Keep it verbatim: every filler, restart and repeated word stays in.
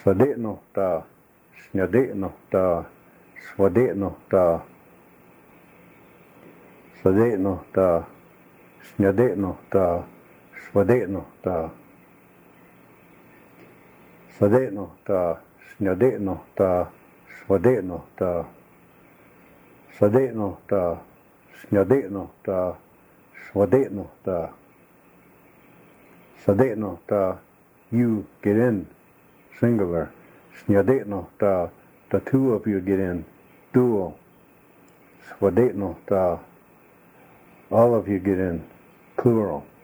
Sadeno ta, snadeno ta, swadeno ta, sadeno ta, snadeno ta, swadeno ta, sadeno ta, snadeno ta, swadeno ta, sadeno ta, snadeno ta, swadeno ta, sadeno ta, you get in, singular. Snadeno ta, the two of you get in, dual. Swadeno ta, all of you get in, plural.